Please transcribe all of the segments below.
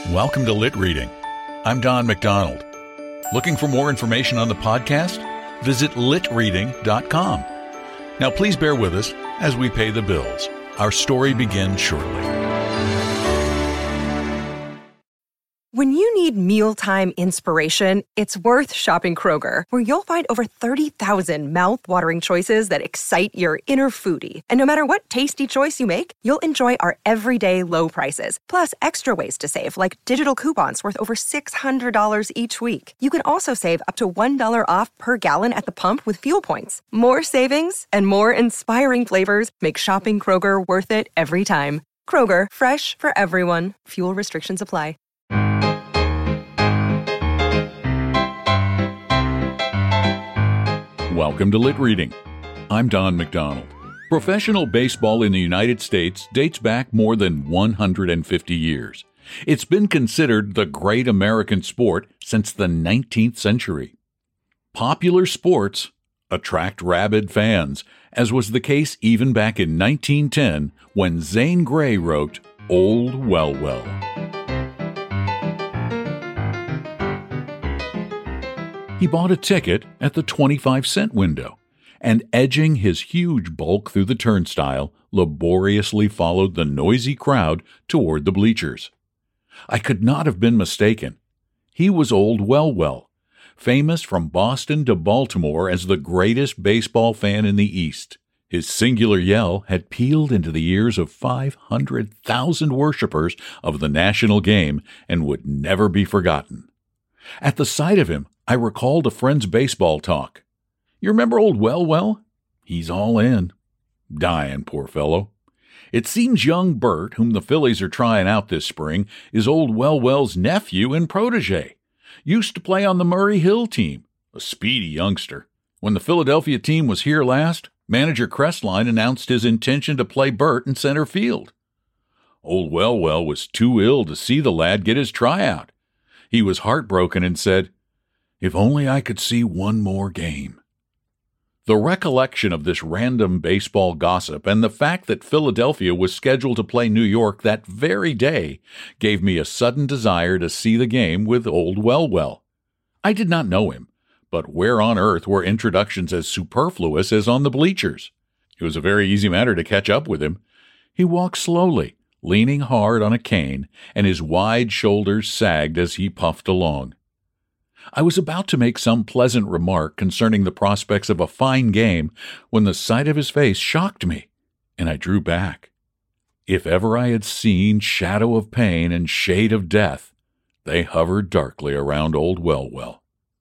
Welcome to Lit Reading. I'm Don McDonald. Looking for more information on the podcast? Visit litreading.com. Now please bear with us as we pay the bills. Our story begins shortly. When you need mealtime inspiration, it's worth shopping Kroger, where you'll find over 30,000 mouth-watering choices that excite your inner foodie. And no matter what tasty choice you make, you'll enjoy our everyday low prices, plus extra ways to save, like digital coupons worth over $600 each week. You can also save up to $1 off per gallon at the pump with fuel points. More savings and more inspiring flavors make shopping Kroger worth it every time. Kroger, fresh for everyone. Fuel restrictions apply. Welcome to Lit Reading. I'm Don McDonald. Professional baseball in the United States dates back more than 150 years. It's been considered the great American sport since the 19th century. Popular sports attract rabid fans, as was the case even back in 1910 when Zane Grey wrote Old Well Well. He bought a ticket at the 25-cent window, and edging his huge bulk through the turnstile, laboriously followed the noisy crowd toward the bleachers. I could not have been mistaken. He was Old Well Well, famous from Boston to Baltimore as the greatest baseball fan in the East. His singular yell had pealed into the ears of 500,000 worshipers of the national game and would never be forgotten. At the sight of him, I recalled a friend's baseball talk. You remember Old Well Well? He's all in. Dying, poor fellow. It seems young Bert, whom the Phillies are trying out this spring, is Old Well Well's nephew and protege. Used to play on the Murray Hill team, a speedy youngster. When the Philadelphia team was here last, manager Crestline announced his intention to play Bert in center field. Old Well Well was too ill to see the lad get his tryout. He was heartbroken and said, "If only I could see one more game." The recollection of this random baseball gossip and the fact that Philadelphia was scheduled to play New York that very day gave me a sudden desire to see the game with Old Well Well. I did not know him, but where on earth were introductions as superfluous as on the bleachers? It was a very easy matter to catch up with him. He walked slowly, leaning hard on a cane, and his wide shoulders sagged as he puffed along. I was about to make some pleasant remark concerning the prospects of a fine game when the sight of his face shocked me, and I drew back. If ever I had seen shadow of pain and shade of death, they hovered darkly around Old Well Well.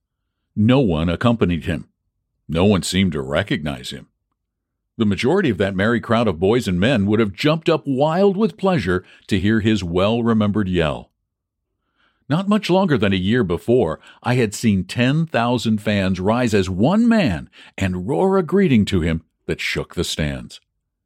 No one accompanied him. No one seemed to recognize him. The majority of that merry crowd of boys and men would have jumped up wild with pleasure to hear his well-remembered yell. Not much longer than a year before, I had seen 10,000 fans rise as one man and roar a greeting to him that shook the stands.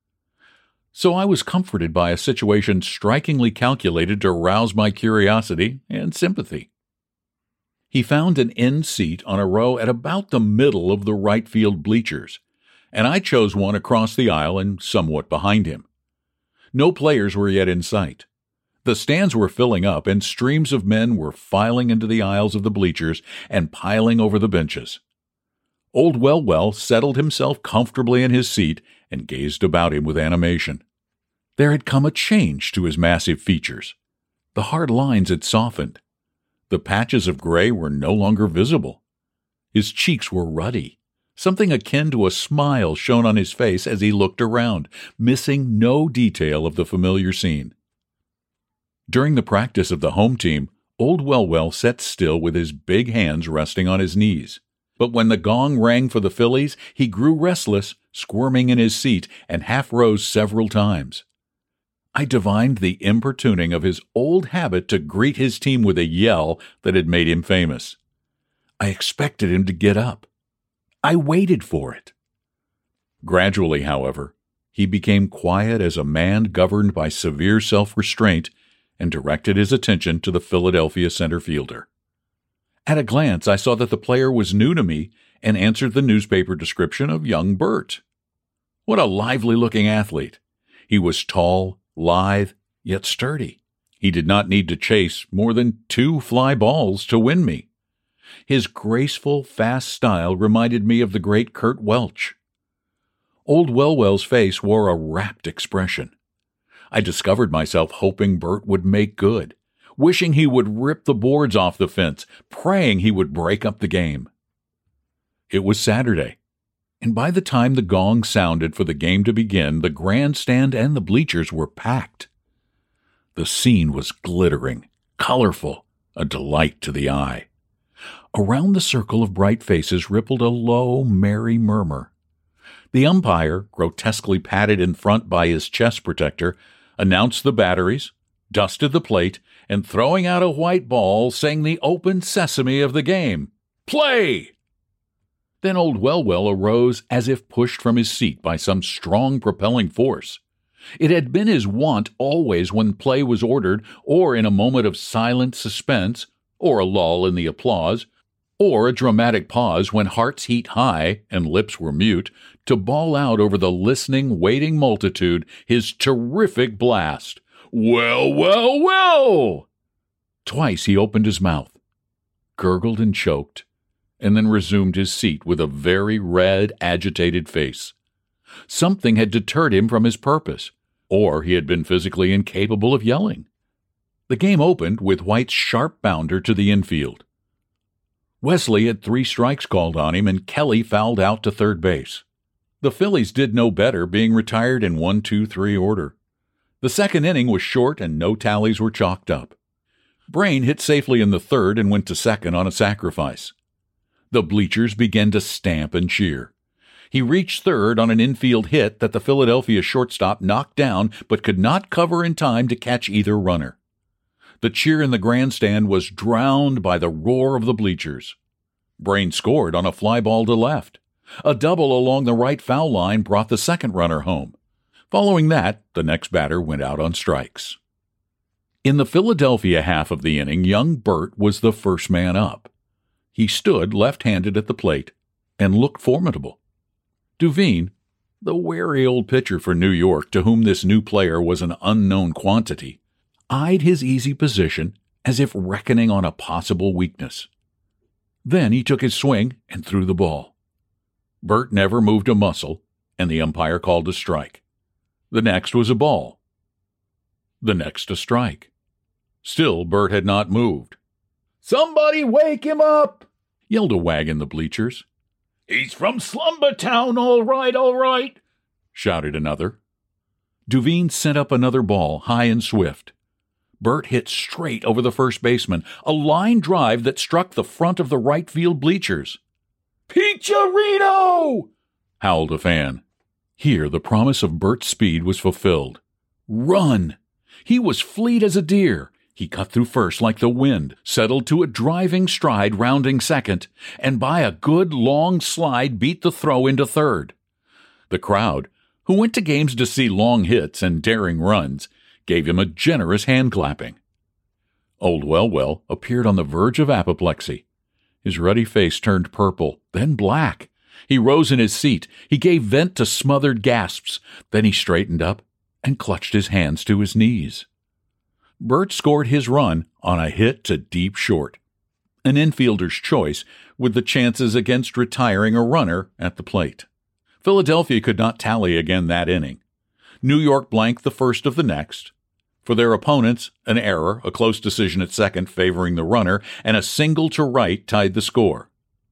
So I was comforted by a situation strikingly calculated to rouse my curiosity and sympathy. He found an end seat on a row at about the middle of the right field bleachers, and I chose one across the aisle and somewhat behind him. No players were yet in sight. The stands were filling up, and streams of men were filing into the aisles of the bleachers and piling over the benches. Old Well Well settled himself comfortably in his seat and gazed about him with animation. There had come a change to his massive features. The hard lines had softened. The patches of gray were no longer visible. His cheeks were ruddy. Something akin to a smile shone on his face as he looked around, missing no detail of the familiar scene. During the practice of the home team, Old Well Well sat still with his big hands resting on his knees. But when the gong rang for the Phillies, he grew restless, squirming in his seat, and half rose several times. I divined the importuning of his old habit to greet his team with a yell that had made him famous. I expected him to get up. I waited for it. Gradually, however, he became quiet as a man governed by severe self-restraint and directed his attention to the Philadelphia center fielder. At a glance, I saw that the player was new to me and answered the newspaper description of young Bert. What a lively-looking athlete! He was tall, lithe, yet sturdy. He did not need to chase more than 2 fly balls to win me. His graceful, fast style reminded me of the great Kurt Welch. Old Wellwell's face wore a rapt expression. I discovered myself hoping Bert would make good, wishing he would rip the boards off the fence, praying he would break up the game. It was Saturday, and by the time the gong sounded for the game to begin, the grandstand and the bleachers were packed. The scene was glittering, colorful, a delight to the eye. Around the circle of bright faces rippled a low, merry murmur. The umpire, grotesquely patted in front by his chest protector, announced the batteries, dusted the plate, and throwing out a white ball, sang the open sesame of the game. Play! Then old Wellwell arose as if pushed from his seat by some strong propelling force. It had been his wont always when play was ordered, or in a moment of silent suspense, or a lull in the applause, or a dramatic pause when hearts heat high and lips were mute, to bawl out over the listening, waiting multitude his terrific blast. Well, well, well! Twice he opened his mouth, gurgled and choked, and then resumed his seat with a very red, agitated face. Something had deterred him from his purpose, or he had been physically incapable of yelling. The game opened with White's sharp bounder to the infield. Wesley had 3 strikes called on him, and Kelly fouled out to third base. The Phillies did no better, being retired in 1-2-3 order. The second inning was short, and no tallies were chalked up. Brain hit safely in the third and went to second on a sacrifice. The bleachers began to stamp and cheer. He reached third on an infield hit that the Philadelphia shortstop knocked down but could not cover in time to catch either runner. The cheer in the grandstand was drowned by the roar of the bleachers. Brain scored on a fly ball to left. A double along the right foul line brought the second runner home. Following that, the next batter went out on strikes. In the Philadelphia half of the inning, young Bert was the first man up. He stood left-handed at the plate and looked formidable. Duveen, the wary old pitcher for New York, to whom this new player was an unknown quantity, eyed his easy position as if reckoning on a possible weakness. Then he took his swing and threw the ball. Bert never moved a muscle, and the umpire called a strike. The next was a ball. The next a strike. Still Bert had not moved. "Somebody wake him up!" yelled a wag in the bleachers. "He's from Slumber Town, all right, shouted another. Duveen sent up another ball, high and swift. Bert hit straight over the first baseman, a line drive that struck the front of the right field bleachers. "Picharino!" howled a fan. Here the promise of Bert's speed was fulfilled. Run! He was fleet as a deer. He cut through first like the wind, settled to a driving stride rounding second, and by a good long slide beat the throw into third. The crowd, who went to games to see long hits and daring runs, gave him a generous hand-clapping. Old Wellwell appeared on the verge of apoplexy. His ruddy face turned purple, then black. He rose in his seat. He gave vent to smothered gasps. Then he straightened up and clutched his hands to his knees. Bert scored his run on a hit to deep short, an infielder's choice with the chances against retiring a runner at the plate. Philadelphia could not tally again that inning. New York blanked the first of the next. For their opponents, an error, a close decision at second favoring the runner, and a single to right tied the score.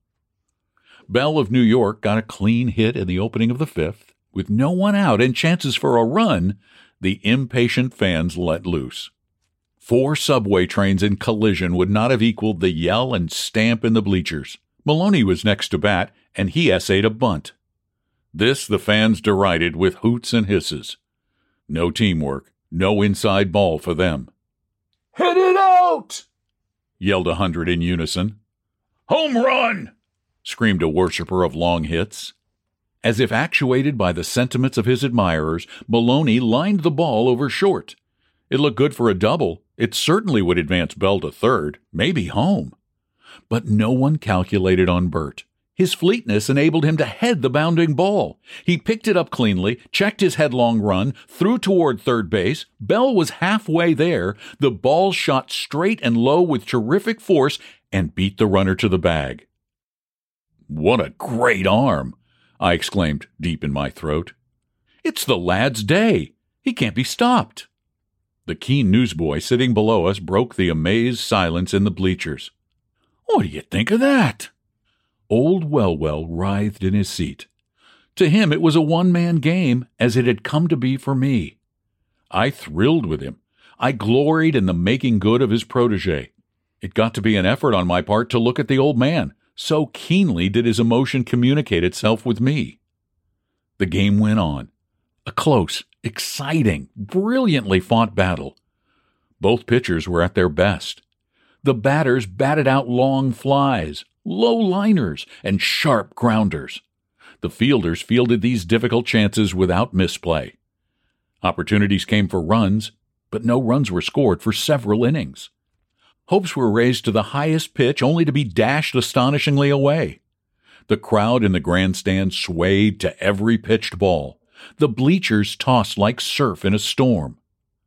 Bell of New York got a clean hit in the opening of the fifth. With no one out and chances for a run, the impatient fans let loose. 4 subway trains in collision would not have equaled the yell and stamp in the bleachers. Maloney was next to bat, and he essayed a bunt. This the fans derided with hoots and hisses. No teamwork, no inside ball for them. "Hit it out!" yelled 100 in unison. "Home run!" screamed a worshiper of long hits. As if actuated by the sentiments of his admirers, Maloney lined the ball over short. It looked good for a double. It certainly would advance Bell to third, maybe home. But no one calculated on Bert. His fleetness enabled him to head the bounding ball. He picked it up cleanly, checked his headlong run, threw toward third base. Bell was halfway there. The ball shot straight and low with terrific force and beat the runner to the bag. "What a great arm!" I exclaimed deep in my throat. "It's the lad's day. He can't be stopped." The keen newsboy sitting below us broke the amazed silence in the bleachers. "What do you think of that?" Old Wellwell writhed in his seat. To him it was a one-man game, as it had come to be for me. I thrilled with him. I gloried in the making good of his protege. It got to be an effort on my part to look at the old man, so keenly did his emotion communicate itself with me. The game went on. A close, exciting, brilliantly fought battle. Both pitchers were at their best. The batters batted out long flies, low liners, and sharp grounders. The fielders fielded these difficult chances without misplay. Opportunities came for runs, but no runs were scored for several innings. Hopes were raised to the highest pitch only to be dashed astonishingly away. The crowd in the grandstand swayed to every pitched ball. The bleachers tossed like surf in a storm.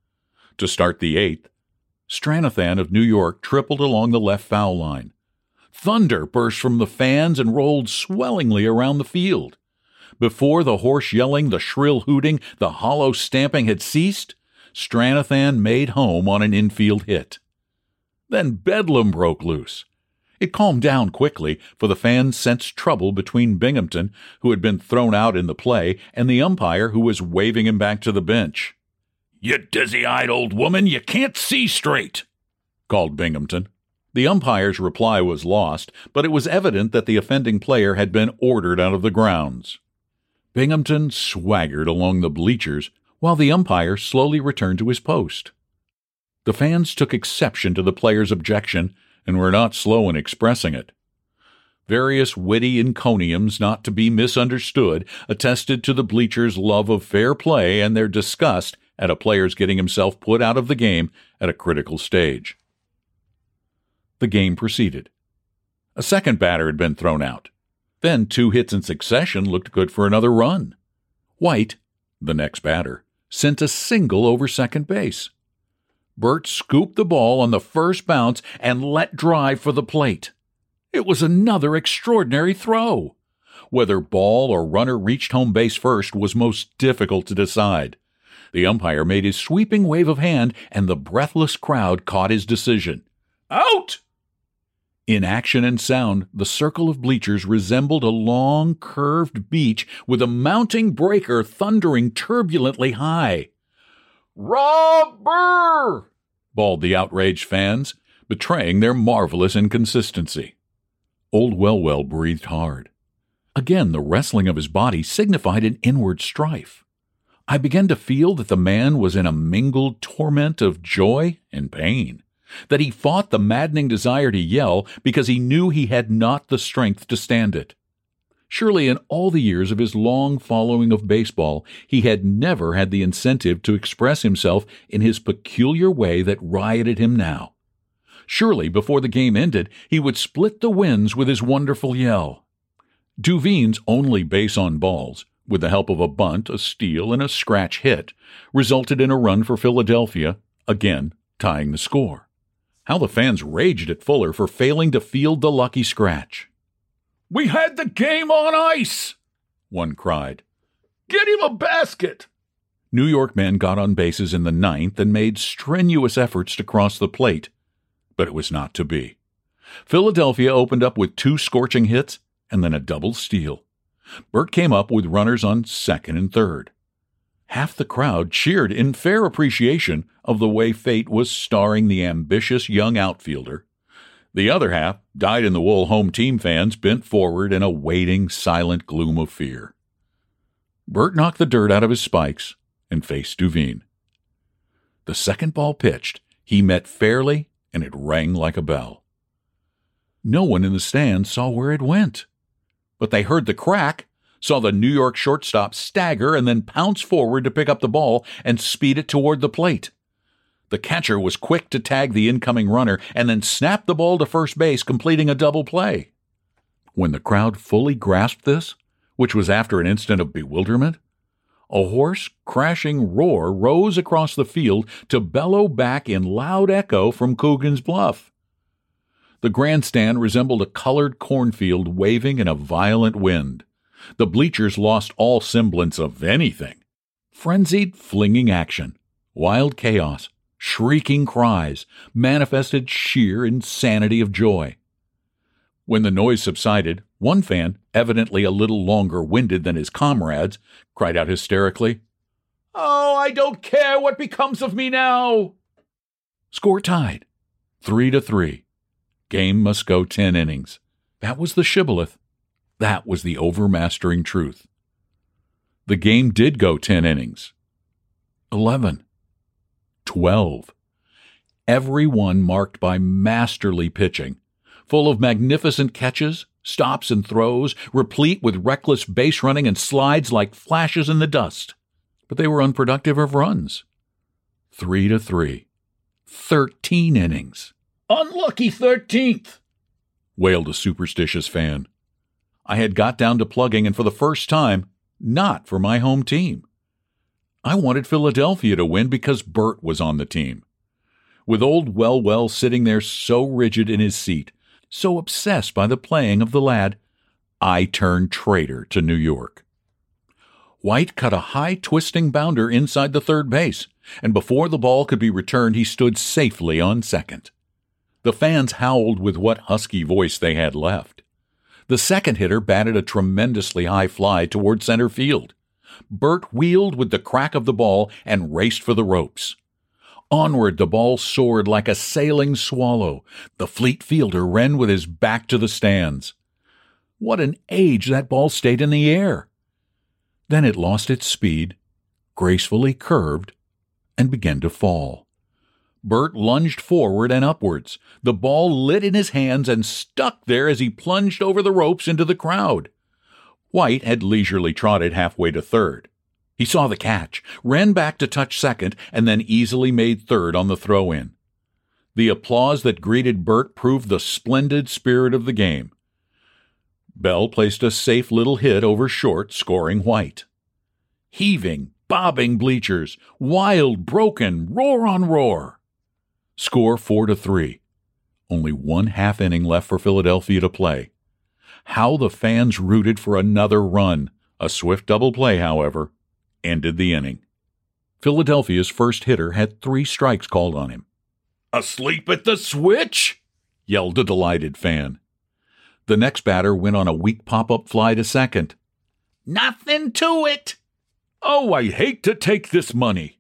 To start the eighth, Stranathan of New York tripled along the left foul line. Thunder burst from the fans and rolled swellingly around the field. Before the hoarse yelling, the shrill hooting, the hollow stamping had ceased, Stranathan made home on an infield hit. Then bedlam broke loose. It calmed down quickly, for the fans sensed trouble between Binghamton, who had been thrown out in the play, and the umpire, who was waving him back to the bench. "You dizzy-eyed old woman, you can't see straight," called Binghamton. The umpire's reply was lost, but it was evident that the offending player had been ordered out of the grounds. Binghamton swaggered along the bleachers, while the umpire slowly returned to his post. The fans took exception to the player's objection and were not slow in expressing it. Various witty encomiums not to be misunderstood attested to the bleachers' love of fair play and their disgust at a player's getting himself put out of the game at a critical stage. The game proceeded. A second batter had been thrown out. Then 2 hits in succession looked good for another run. White, the next batter, sent a single over second base. Bert scooped the ball on the first bounce and let drive for the plate. It was another extraordinary throw. Whether ball or runner reached home base first was most difficult to decide. The umpire made his sweeping wave of hand, and the breathless crowd caught his decision. "Out!" In action and sound, the circle of bleachers resembled a long, curved beach with a mounting breaker thundering turbulently high. "Robber!" bawled the outraged fans, betraying their marvelous inconsistency. Old Wellwell breathed hard. Again, the wrestling of his body signified an inward strife. I began to feel that the man was in a mingled torment of joy and pain, that he fought the maddening desire to yell because he knew he had not the strength to stand it. Surely in all the years of his long following of baseball, he had never had the incentive to express himself in his peculiar way that rioted him now. Surely before the game ended, he would split the winds with his wonderful yell. Duveen's only base on balls, with the help of a bunt, a steal, and a scratch hit, resulted in a run for Philadelphia, again tying the score. How the fans raged at Fuller for failing to field the lucky scratch. "We had the game on ice!" one cried. "Get him a basket!" New York men got on bases in the 9th and made strenuous efforts to cross the plate, but it was not to be. Philadelphia opened up with 2 scorching hits and then a double steal. Bert came up with runners on second and third. Half the crowd cheered in fair appreciation of the way fate was starring the ambitious young outfielder. The other half, dyed-in-the-wool home team fans, bent forward in a waiting, silent gloom of fear. Bert knocked the dirt out of his spikes and faced Duveen. The second ball pitched, he met fairly, and it rang like a bell. No one in the stands saw where it went, but they heard the crack, saw the New York shortstop stagger and then pounce forward to pick up the ball and speed it toward the plate. The catcher was quick to tag the incoming runner and then snapped the ball to first base, completing a double play. When the crowd fully grasped this, which was after an instant of bewilderment, a hoarse, crashing roar rose across the field to bellow back in loud echo from Coogan's Bluff. The grandstand resembled a colored cornfield waving in a violent wind. The bleachers lost all semblance of anything. Frenzied, flinging action, wild chaos, shrieking cries manifested sheer insanity of joy. When the noise subsided, one fan, evidently a little longer winded than his comrades, cried out hysterically, "Oh, I don't care what becomes of me now!" Score tied, 3-3. Game must go 10 innings. That was the shibboleth. That was the overmastering truth. The game did go 10 innings. 11. 12. Every one marked by masterly pitching, full of magnificent catches, stops and throws, replete with reckless base running and slides like flashes in the dust. But they were unproductive of runs. 3-3. 13 innings. "Unlucky 13th!" wailed a superstitious fan. I had got down to plugging, and for the first time, not for my home team. I wanted Philadelphia to win because Bert was on the team. With old Wellwell sitting there so rigid in his seat, so obsessed by the playing of the lad, I turned traitor to New York. White cut a high twisting bounder inside the third base, and before the ball could be returned, he stood safely on second. The fans howled with what husky voice they had left. The second hitter batted a tremendously high fly toward center field. Bert wheeled with the crack of the ball and raced for the ropes. Onward the ball soared like a sailing swallow. The fleet fielder ran with his back to the stands. What an age that ball stayed in the air! Then it lost its speed, gracefully curved, and began to fall. Bert lunged forward and upwards. The ball lit in his hands and stuck there as he plunged over the ropes into the crowd. White had leisurely trotted halfway to third. He saw the catch, ran back to touch second, and then easily made third on the throw-in. The applause that greeted Bert proved the splendid spirit of the game. Bell placed a safe little hit over short, scoring White. Heaving, bobbing bleachers, wild, broken, roar on roar. Score 4-3. Only one half inning left for Philadelphia to play. How the fans rooted for another run. A swift double play, however, ended the inning. Philadelphia's first hitter had 3 strikes called on him. "Asleep at the switch?" yelled a delighted fan. The next batter went on a weak pop-up fly to second. "Nothing to it." "Oh, I hate to take this money."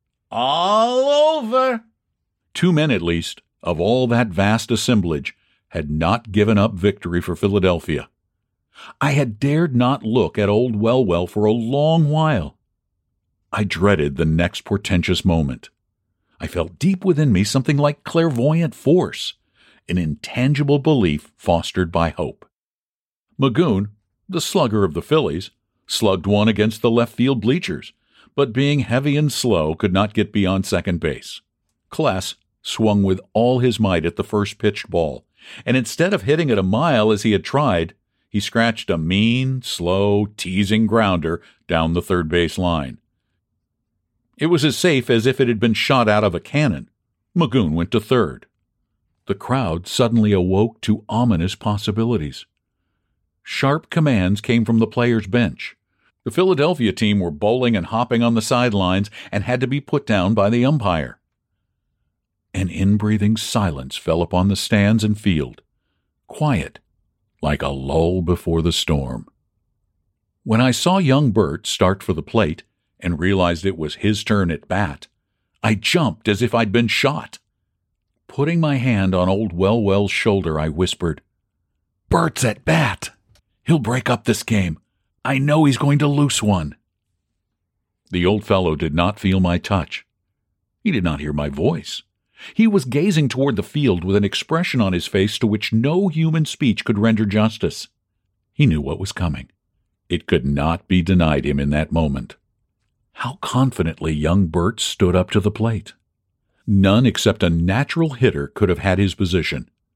"All over." 2 men, at least, of all that vast assemblage, had not given up victory for Philadelphia. I had dared not look at old Wellwell for a long while. I dreaded the next portentous moment. I felt deep within me something like clairvoyant force, an intangible belief fostered by hope. Magoon, the slugger of the Phillies, slugged one against the left field bleachers, but being heavy and slow could not get beyond second base. Kless swung with all his might at the first pitched ball, and instead of hitting it a mile as he had tried, he scratched a mean, slow, teasing grounder down the third base line. It was as safe as if it had been shot out of a cannon. Magoon went to third. The crowd suddenly awoke to ominous possibilities. Sharp commands came from the players' bench. The Philadelphia team were bowling and hopping on the sidelines and had to be put down by the umpire. An inbreathing silence fell upon the stands and field, quiet, like a lull before the storm. When I saw young Bert start for the plate and realized it was his turn at bat, I jumped as if I'd been shot. Putting my hand on old Wellwell's shoulder, I whispered, "Bert's at bat. He'll break up this game. I know he's going to loose one." The old fellow did not feel my touch. He did not hear my voice. He was gazing toward the field with an expression on his face to which no human speech could render justice. He knew what was coming. It could not be denied him in that moment. How confidently young Bert stood up to the plate. None except a natural hitter could have had his position.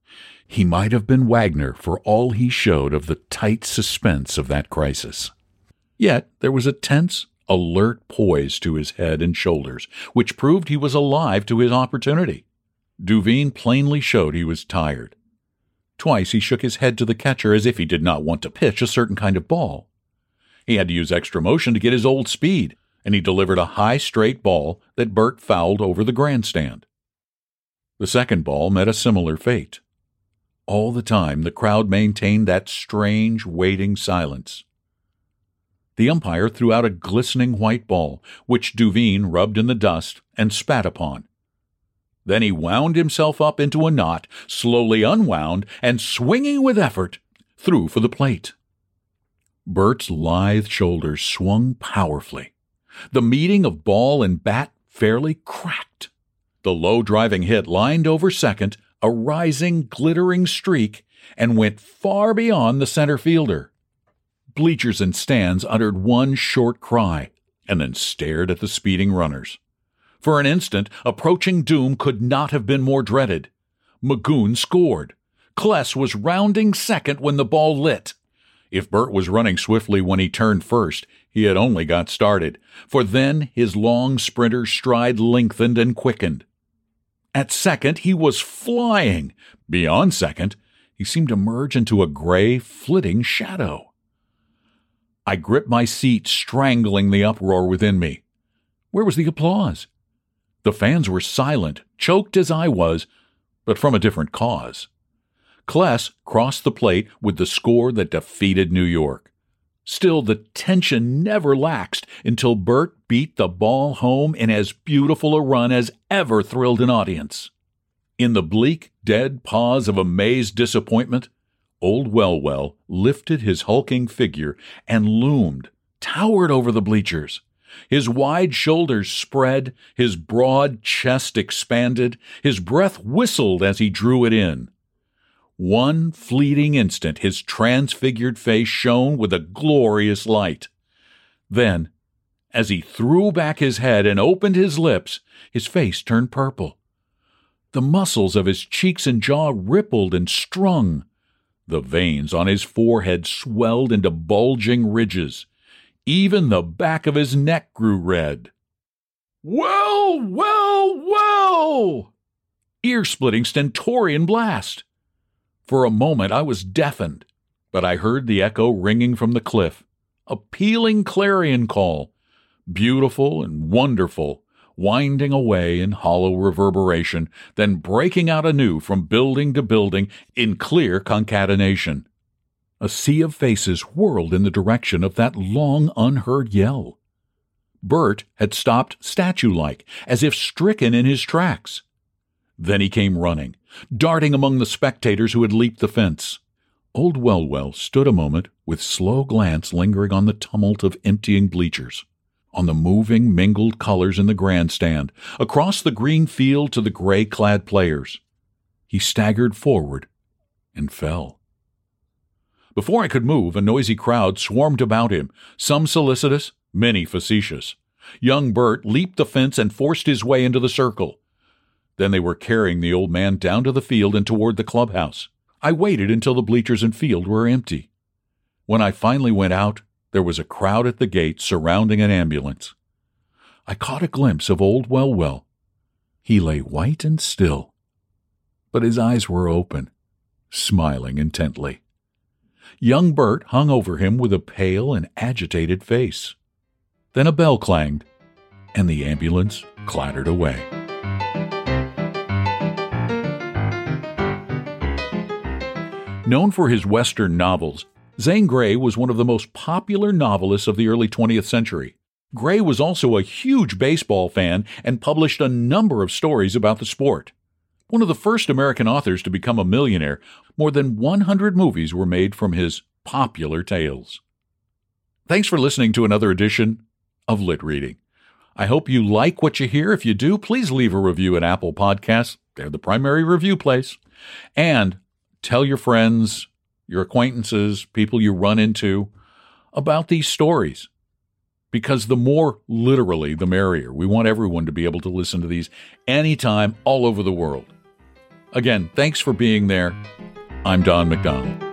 He might have been Wagner for all he showed of the tight suspense of that crisis. Yet there was a tense, alert poise to his head and shoulders, which proved he was alive to his opportunity. Duveen plainly showed he was tired. Twice he shook his head to the catcher as if he did not want to pitch a certain kind of ball. He had to use extra motion to get his old speed, and he delivered a high straight ball that Bert fouled over the grandstand. The second ball met a similar fate. All the time the crowd maintained that strange, waiting silence. The umpire threw out a glistening white ball, which Duveen rubbed in the dust and spat upon. Then he wound himself up into a knot, slowly unwound, and swinging with effort, threw for the plate. Bert's lithe shoulders swung powerfully. The meeting of ball and bat fairly cracked. The low driving hit lined over second, a rising, glittering streak, and went far beyond the center fielder. Bleachers and stands uttered one short cry, and then stared at the speeding runners. For an instant, approaching doom could not have been more dreaded. Magoon scored. Kless was rounding second when the ball lit. If Bert was running swiftly when he turned first, he had only got started, for then his long sprinter's stride lengthened and quickened. At second, he was flying. Beyond second, he seemed to merge into a gray, flitting shadow. I gripped my seat, strangling the uproar within me. Where was the applause? The fans were silent, choked as I was, but from a different cause. Kless crossed the plate with the score that defeated New York. Still, the tension never laxed until Bert beat the ball home in as beautiful a run as ever thrilled an audience. In the bleak, dead pause of amazed disappointment, old Wellwell lifted his hulking figure and loomed, towered over the bleachers. His wide shoulders spread, his broad chest expanded, his breath whistled as he drew it in. One fleeting instant his transfigured face shone with a glorious light. Then, as he threw back his head and opened his lips, his face turned purple. The muscles of his cheeks and jaw rippled and strung. The veins on his forehead swelled into bulging ridges. Even the back of his neck grew red. "Well, well, well!" Ear-splitting stentorian blast. For a moment I was deafened, but I heard the echo ringing from the cliff, a pealing clarion call, beautiful and wonderful, winding away in hollow reverberation, then breaking out anew from building to building in clear concatenation. A sea of faces whirled in the direction of that long unheard yell. Bert had stopped statue-like, as if stricken in his tracks. Then he came running, darting among the spectators who had leaped the fence. Old Wellwell stood a moment with slow glance lingering on the tumult of emptying bleachers, on the moving, mingled colors in the grandstand, across the green field to the gray-clad players. He staggered forward and fell. Before I could move, a noisy crowd swarmed about him, some solicitous, many facetious. Young Bert leaped the fence and forced his way into the circle. Then they were carrying the old man down to the field and toward the clubhouse. I waited until the bleachers and field were empty. When I finally went out, there was a crowd at the gate surrounding an ambulance. I caught a glimpse of old Wellwell. He lay white and still, but his eyes were open, smiling intently. Young Bert hung over him with a pale and agitated face. Then a bell clanged, and the ambulance clattered away. Known for his Western novels, Zane Grey was one of the most popular novelists of the early 20th century. Grey was also a huge baseball fan and published a number of stories about the sport. One of the first American authors to become a millionaire, more than 100 movies were made from his popular tales. Thanks for listening to another edition of Lit Reading. I hope you like what you hear. If you do, please leave a review at Apple Podcasts. They're the primary review place. And tell your friends, your acquaintances, people you run into about these stories. Because the more literally, the merrier. We want everyone to be able to listen to these anytime, all over the world. Again, thanks for being there. I'm Don McDonald.